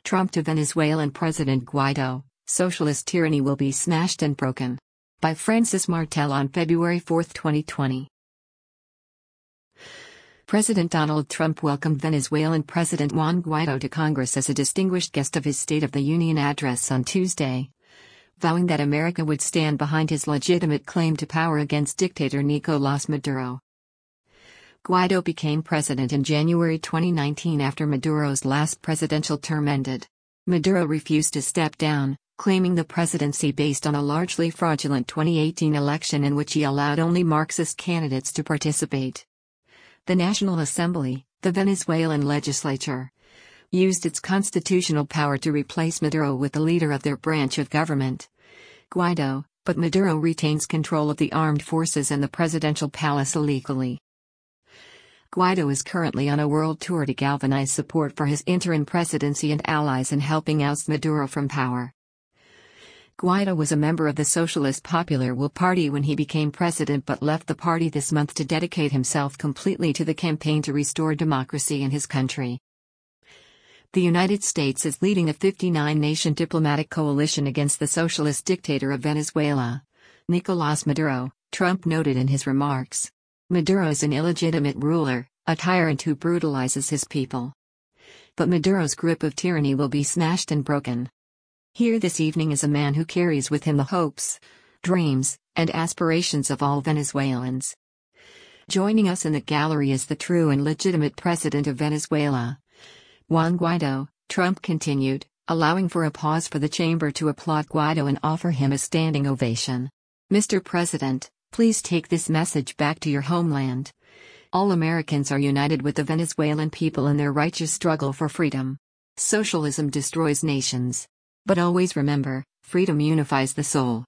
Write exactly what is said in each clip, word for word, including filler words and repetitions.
Trump to Venezuelan President Guaido, socialist tyranny will be smashed and broken. By Francis Martel on February fourth, twenty twenty. President Donald Trump welcomed Venezuelan President Juan Guaido to Congress as a distinguished guest of his State of the Union address on Tuesday, vowing that America would stand behind his legitimate claim to power against dictator Nicolás Maduro. Guaido became president in January twenty nineteen after Maduro's last presidential term ended. Maduro refused to step down, claiming the presidency based on a largely fraudulent twenty eighteen election in which he allowed only Marxist candidates to participate. The National Assembly, the Venezuelan legislature, used its constitutional power to replace Maduro with the leader of their branch of government, Guaido, but Maduro retains control of the armed forces and the presidential palace illegally. Guaido is currently on a world tour to galvanize support for his interim presidency and allies in helping oust Maduro from power. Guaido was a member of the Socialist Popular Will Party when he became president but left the party this month to dedicate himself completely to the campaign to restore democracy in his country. The United States is leading a fifty-nine nation diplomatic coalition against the socialist dictator of Venezuela, Nicolás Maduro, Trump noted in his remarks. Maduro is an illegitimate ruler, a tyrant who brutalizes his people. But Maduro's grip of tyranny will be smashed and broken. Here this evening is a man who carries with him the hopes, dreams, and aspirations of all Venezuelans. Joining us in the gallery is the true and legitimate president of Venezuela, Juan Guaido, Trump continued, allowing for a pause for the chamber to applaud Guaido and offer him a standing ovation. Mister President, please take this message back to your homeland. All Americans are united with the Venezuelan people in their righteous struggle for freedom. Socialism destroys nations. But always remember, freedom unifies the soul.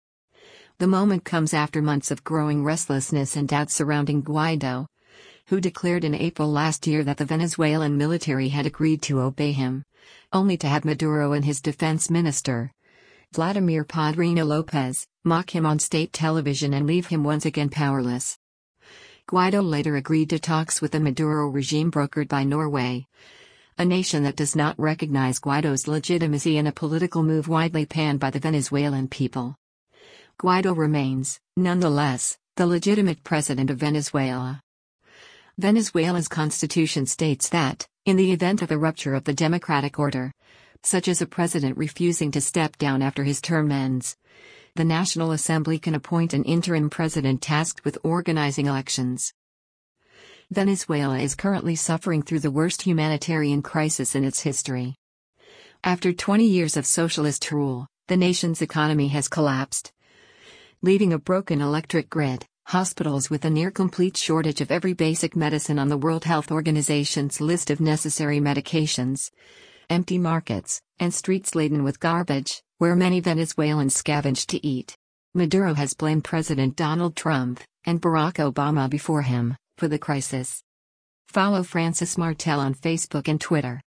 The moment comes after months of growing restlessness and doubt surrounding Guaido, who declared in April last year that the Venezuelan military had agreed to obey him, only to have Maduro and his defense minister, Vladimir Padrino Lopez, mock him on state television and leave him once again powerless. Guaido later agreed to talks with the Maduro regime brokered by Norway, a nation that does not recognize Guaido's legitimacy in a political move widely panned by the Venezuelan people. Guaido remains, nonetheless, the legitimate president of Venezuela. Venezuela's constitution states that, in the event of a rupture of the democratic order, such as a president refusing to step down after his term ends, the National Assembly can appoint an interim president tasked with organizing elections. Venezuela is currently suffering through the worst humanitarian crisis in its history. After twenty years of socialist rule, the nation's economy has collapsed, leaving a broken electric grid, hospitals with a near-complete shortage of every basic medicine on the World Health Organization's list of necessary medications, empty markets, and streets laden with garbage, where many Venezuelans scavenge to eat. Maduro has blamed President Donald Trump, and Barack Obama before him, for the crisis. Follow Francis Martel on Facebook and Twitter.